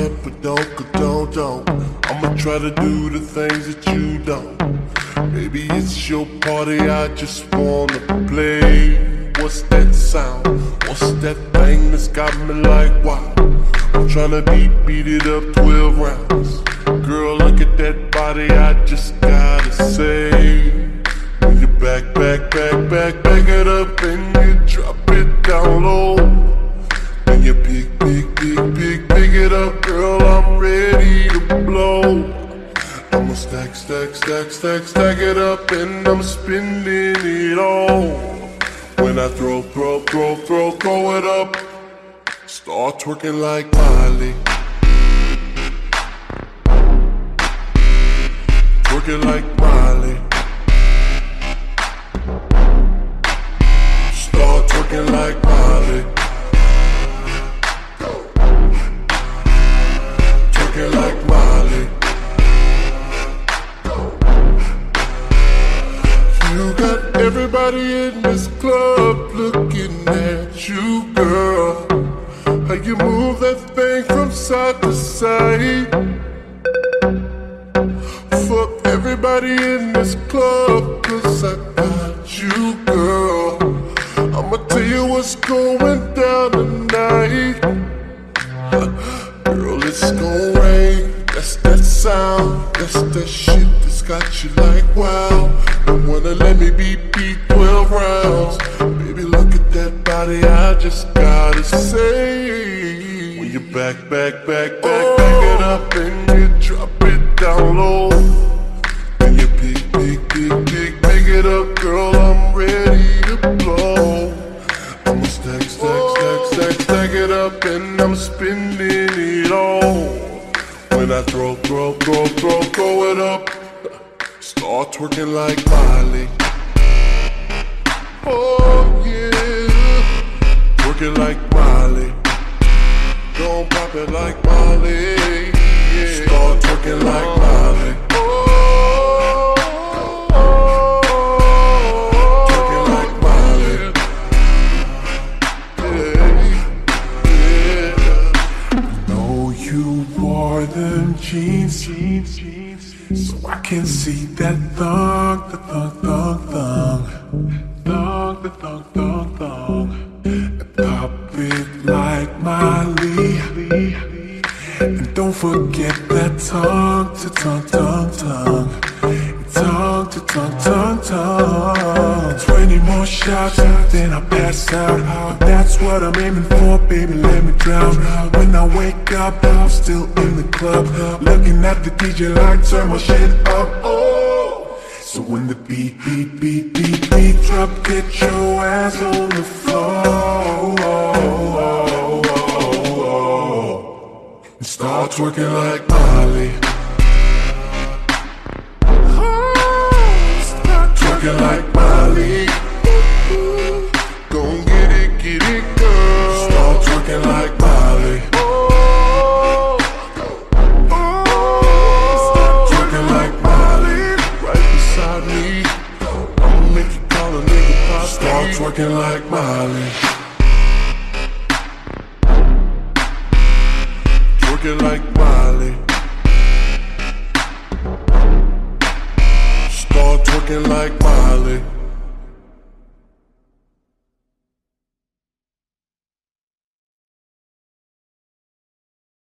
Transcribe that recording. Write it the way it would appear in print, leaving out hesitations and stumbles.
up, but don't. I'ma try to do the things that you don't. Maybe it's your party, I just wanna play. What's that sound? What's that thing that's got me like wow? I'm tryna beat it up 12 rounds. Girl, look at that body, I just gotta say. When you back it up and you drop it down low. When you pick it up, girl, I'm ready to blow. I'ma stack it up and I'm spending it all. When I throw it up, start twerking like Miley. Twerking like Miley. Start twerking like Miley. Twerking like Miley. You got everybody in this club looking at you, girl. How you move that thing from side to side. Fuck everybody in this club, 'cause I got you, girl. I'ma tell you what's going down tonight. Girl, it's gon' rain. That's that sound. That's that shit that's got you like wow. Don't wanna let me beat 12 rounds. Baby, look at that body, I just gotta say. When you back it up and you drop it down low. When you pick it up, girl, I'm ready to blow. I'ma stack it up and I'm spending it all. When I throw it up, start twerking like Miley. Oh yeah, twerking like Miley. Don't pop it like Miley. Yeah. Start twerking like Miley. Twerking like Miley. Yeah. Know you wore them jeans, so I can see that thong. And pop it like Miley. And don't forget that tongue to tongue. 20 more shots, then I pass out. That's what I'm aiming for, baby, let me drown. When I wake up, I'm still in the club, looking at the DJ like turn my shit up. Oh, so when the beat drop, get your ass on the floor. And start twerking like Miley. Twerking like Miley. Gon' get it, girl. Start twerking like Miley. Start twerking like Miley. Right beside me. I'ma make you call a nigga pop. Start twerking like Miley. Twerking like Miley. Start twerking like Miley.